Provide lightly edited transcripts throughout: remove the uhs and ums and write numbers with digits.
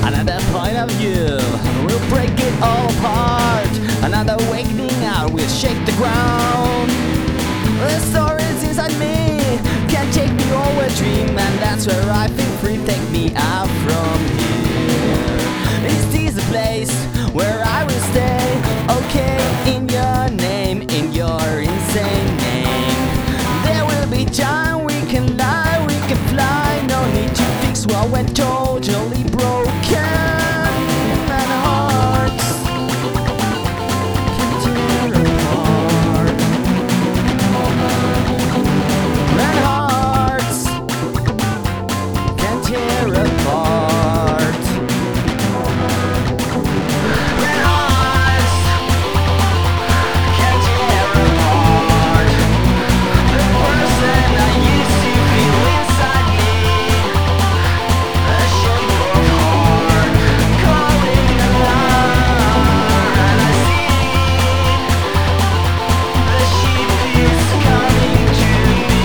Another point of view will break it all apart. Another awakening hour will shake the ground. The stories inside me can't take me over a dream, and that's where I feel free. Take me out from here. Is this a place where I will stay? Okay, in your name, in your insane name. There will be time we can lie, we can fly. No need to fix what went totally broken. And hearts can tear apart. And hearts can tear apart. And hearts can tear apart. The person I used to feel inside me, a shape of heart calling alarm. And I see the sheep is coming to me.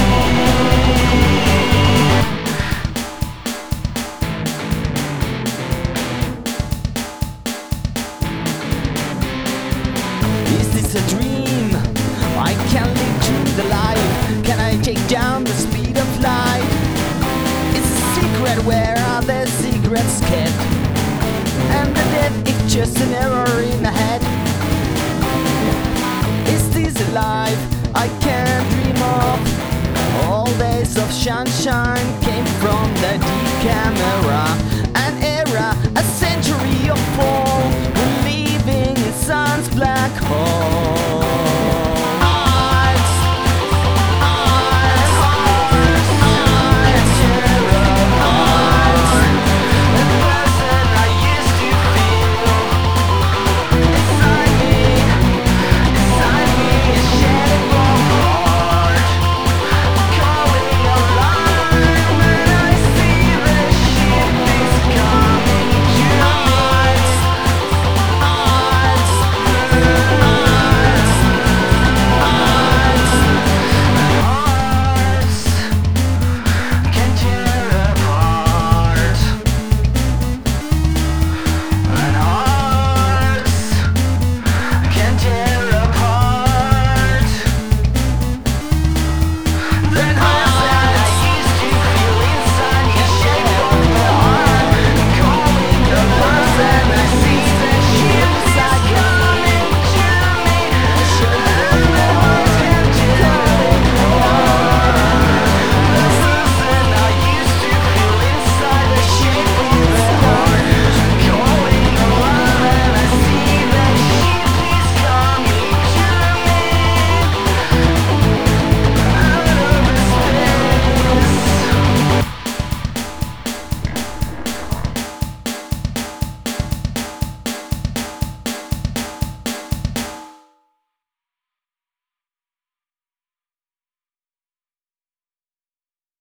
Is this a dream? I can't live through the life. Can I take down the speed of light? It's a secret, where are the secrets kept? And the death is just an error in the head. Is this a life I can't dream of? All days of sunshine came from the deep camera.